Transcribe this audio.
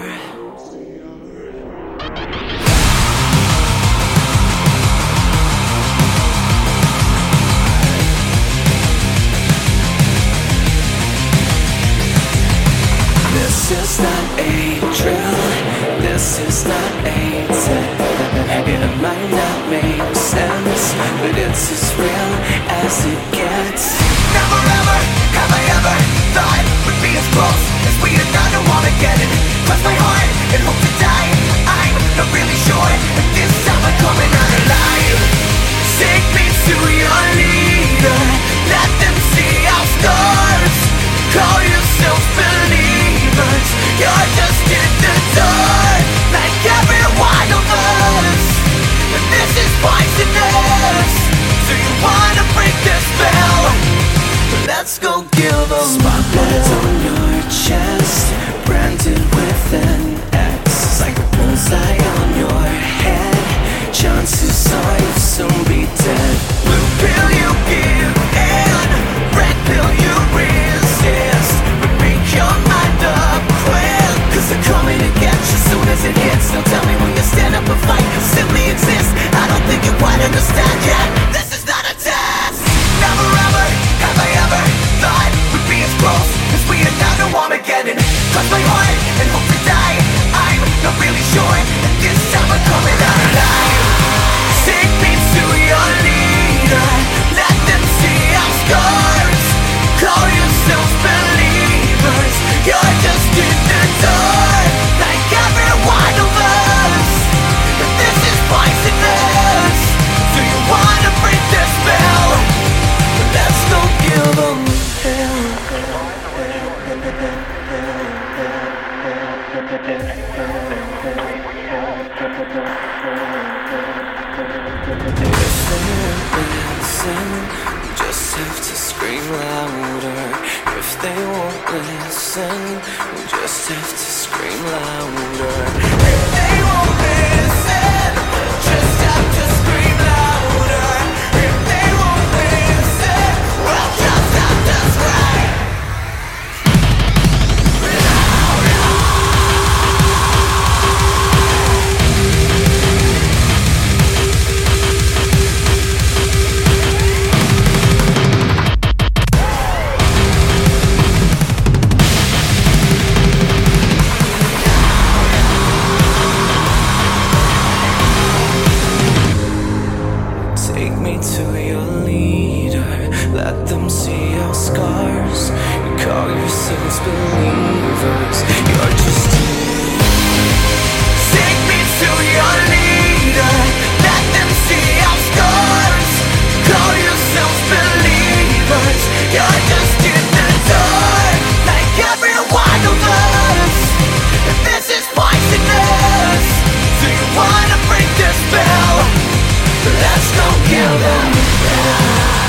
This is not a drill, this is not a test. It might not make sense, but it's as real as it gets. Never ever have I ever thought we'd be as close as we are now. Don't wanna get it, cross my heart and hope to die. I'm not really sure if this time I'm coming out alive. Take me to your leader, let them see our scars. Call yourselves believers, you're just in the dark, like every one of us. And this is poisonous. Do you wanna break the spell? Let's go kill them. Spotlight on your chest, branded with an X, like a bullseye on your head. Chances are you'll soon be dead. Blue pill you give in, red pill you resist. But make your mind up quick, 'cause they're coming to get you soon as it hits. Now tell me, will you stand up and fight? Simply exist. I don't think you quite understand yet. This is not a test. Never ever have I ever thought we'd be as close as we are now. No Armageddon, cross my heart and hope to die. I'm not really sure that this time I'm coming out alive. Take me to your leader, let them see our scars. Call yourselves believers, you're just in the dark, like every one of us. But this is poisonous. Do you wanna break the spell? Let's go kill them. Just have to scream louder. If they won't listen, we just have to scream louder. If they won't listen, just have to scream louder. If they won't listen, we'll just have to scream. Take me to your leader, let them see our scars. You call yourselves believers, you're just Take me to your leader, let them see our scars. Call yourselves believers, you're just in the dark, like every one of us. And this is poisonous. Do you wanna break the spell? Let's go kill them.